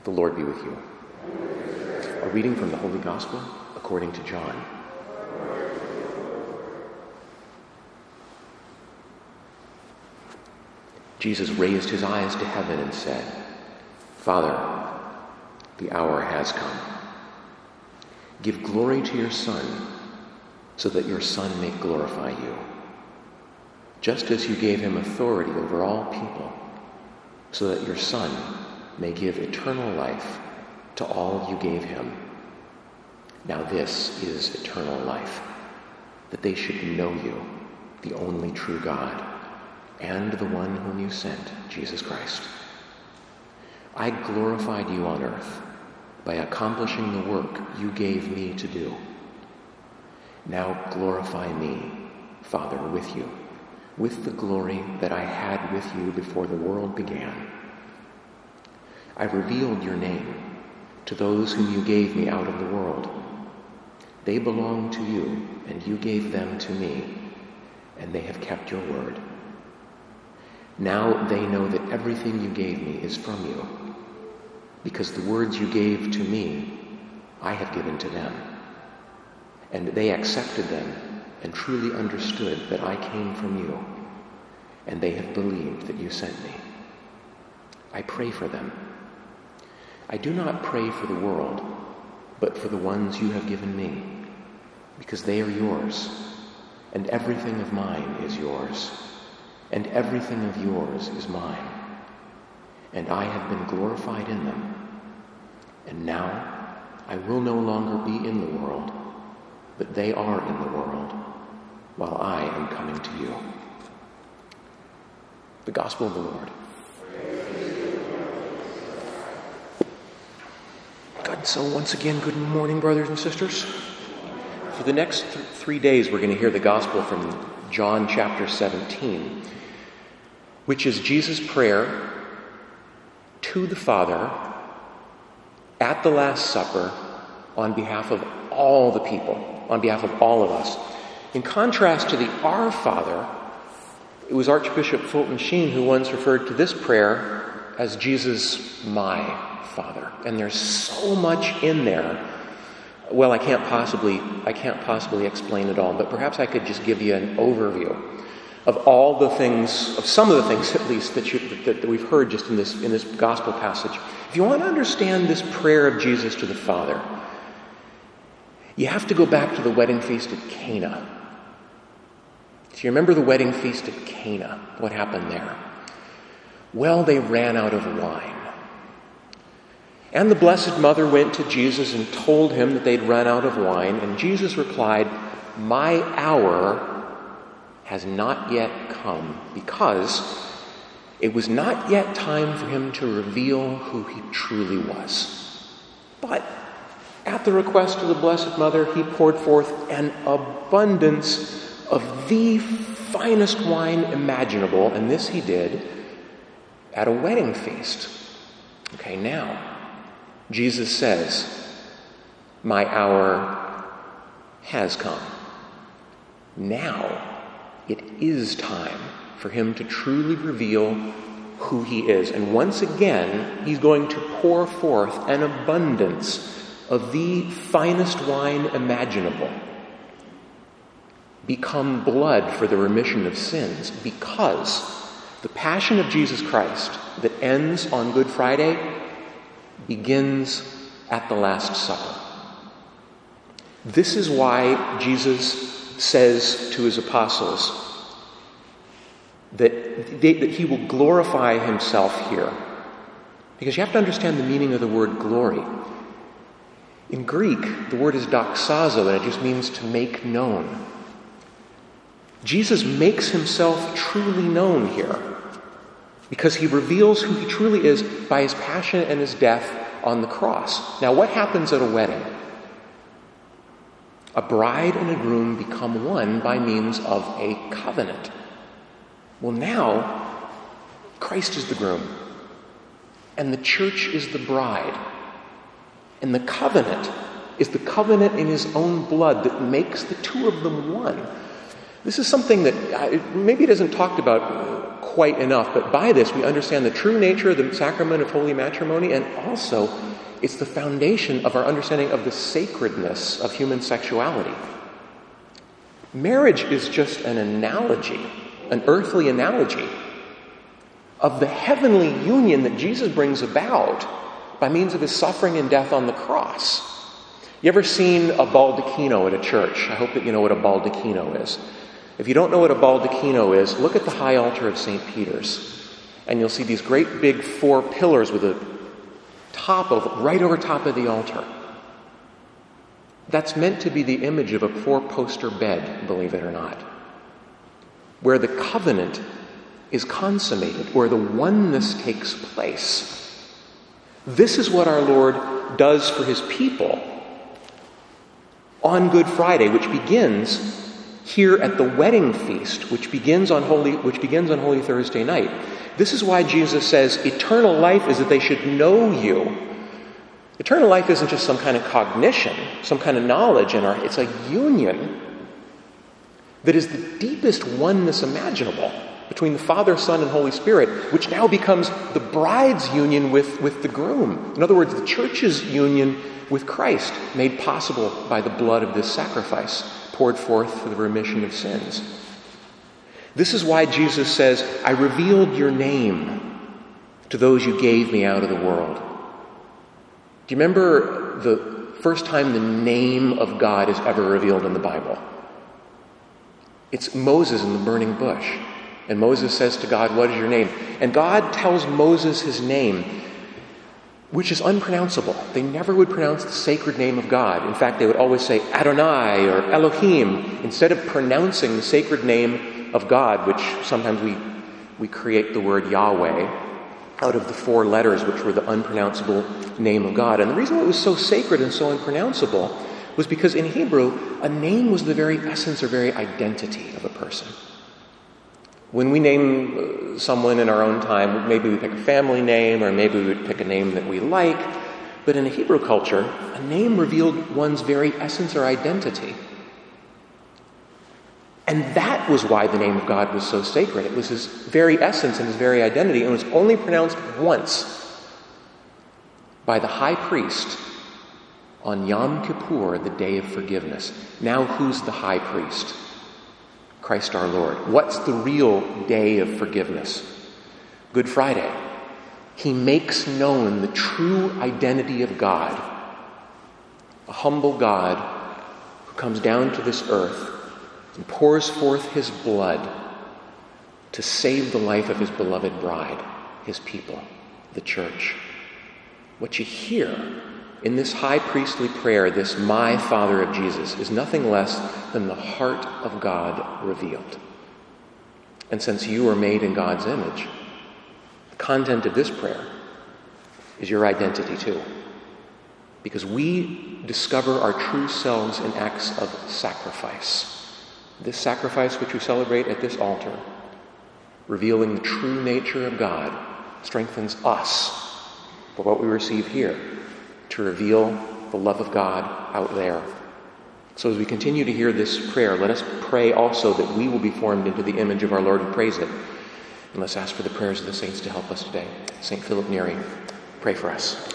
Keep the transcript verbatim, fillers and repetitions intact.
The Lord be with you. A reading from the Holy Gospel according to John. Jesus raised his eyes to heaven and said, "Father, the hour has come. Give glory to your Son, so that your Son may glorify you, just as you gave him authority over all people, so that your Son may give eternal life to all you gave him. Now this is eternal life, that they should know you, the only true God, and the one whom you sent, Jesus Christ. I glorified you on earth by accomplishing the work you gave me to do. Now glorify me, Father, with you, with the glory that I had with you before the world began. I revealed your name to those whom you gave me out of the world. They belong to you, and you gave them to me, and they have kept your word. Now they know that everything you gave me is from you, because the words you gave to me, I have given to them. And they accepted them and truly understood that I came from you, and they have believed that you sent me. I pray for them. I do not pray for the world, but for the ones you have given me, because they are yours, and everything of mine is yours, and everything of yours is mine, and I have been glorified in them. And now I will no longer be in the world, but they are in the world, while I am coming to you." The Gospel of the Lord. God, so once again, good morning, brothers and sisters. For the next th- three days, we're going to hear the Gospel from John chapter seventeen, which is Jesus' prayer to the Father at the Last Supper on behalf of all the people, on behalf of all of us. In contrast to the Our Father, it was Archbishop Fulton Sheen who once referred to this prayer as Jesus' my Father. And there's so much in there. Well, I can't possibly, I can't possibly explain it all, but perhaps I could just give you an overview of all the things, of some of the things at least that, you, that, that we've heard just in this in this gospel passage. If you want to understand this prayer of Jesus to the Father, you have to go back to the wedding feast at Cana. So you remember the wedding feast at Cana? What happened there? Well, they ran out of wine. And the Blessed Mother went to Jesus and told him that they'd run out of wine. And Jesus replied, "My hour has not yet come," because it was not yet time for him to reveal who he truly was. But at the request of the Blessed Mother, he poured forth an abundance of the finest wine imaginable, and this he did at a wedding feast. Okay, now, Jesus says, "My hour has come." Now it is time for him to truly reveal who he is. And once again, he's going to pour forth an abundance of the finest wine imaginable, become blood for the remission of sins, because the passion of Jesus Christ that ends on Good Friday begins at the Last Supper. This is why Jesus says to his apostles that, they, that he will glorify himself here. Because you have to understand the meaning of the word glory. In Greek, the word is doxazo, and it just means to make known. Jesus makes himself truly known here, because he reveals who he truly is by his passion and his death on the cross. Now, what happens at a wedding? A bride and a groom become one by means of a covenant. Well, now, Christ is the groom, and the church is the bride. And the covenant is the covenant in his own blood that makes the two of them one. This is something that uh, maybe doesn't talked about quite enough, but by this we understand the true nature of the sacrament of holy matrimony, and also it's the foundation of our understanding of the sacredness of human sexuality. Marriage is just an analogy, an earthly analogy of the heavenly union that Jesus brings about by means of his suffering and death on the cross. You ever seen a baldacchino at a church? I hope that you know what a baldacchino is. If you don't know what a baldacchino is, look at the high altar of Saint Peter's, and you'll see these great big four pillars with a top of, right over top of the altar. That's meant to be the image of a four-poster bed, believe it or not, where the covenant is consummated, where the oneness takes place. This is what our Lord does for his people on Good Friday, which begins here at the wedding feast, which begins on Holy, which begins on Holy Thursday night. This is why Jesus says eternal life is that they should know you. Eternal life isn't just some kind of cognition, some kind of knowledge in our, it's a union that is the deepest oneness imaginable between the Father, Son, and Holy Spirit, which now becomes the bride's union with, with the groom. In other words, the church's union with Christ, made possible by the blood of this sacrifice, poured forth for the remission of sins. This is why Jesus says, I revealed your name to those you gave me out of the world. Do you remember the first time the name of God is ever revealed in the Bible? It's Moses in the burning bush. And Moses says to God, what is your name? And God tells Moses his name, which is unpronounceable. They never would pronounce the sacred name of God. In fact, they would always say Adonai or Elohim, instead of pronouncing the sacred name of God, which sometimes we, we create the word Yahweh out of the four letters, which were the unpronounceable name of God. And the reason it was so sacred and so unpronounceable was because in Hebrew, a name was the very essence or very identity of a person. When we name someone in our own time, maybe we pick a family name, or maybe we would pick a name that we like. But in a Hebrew culture, a name revealed one's very essence or identity. And that was why the name of God was so sacred. It was his very essence and his very identity, and it was only pronounced once by the high priest on Yom Kippur, the day of forgiveness. Now who's the high priest? Christ our Lord. What's the real day of forgiveness? Good Friday. He makes known the true identity of God, a humble God who comes down to this earth and pours forth his blood to save the life of his beloved bride, his people, the church. What you hear in this high priestly prayer, this My Father of Jesus, is nothing less than the heart of God revealed. And since you are made in God's image, the content of this prayer is your identity too. Because we discover our true selves in acts of sacrifice. This sacrifice which we celebrate at this altar, revealing the true nature of God, strengthens us for what we receive here, to reveal the love of God out there. So as we continue to hear this prayer, let us pray also that we will be formed into the image of our Lord and praise it. And let's ask for the prayers of the saints to help us today. Saint Philip Neri, pray for us.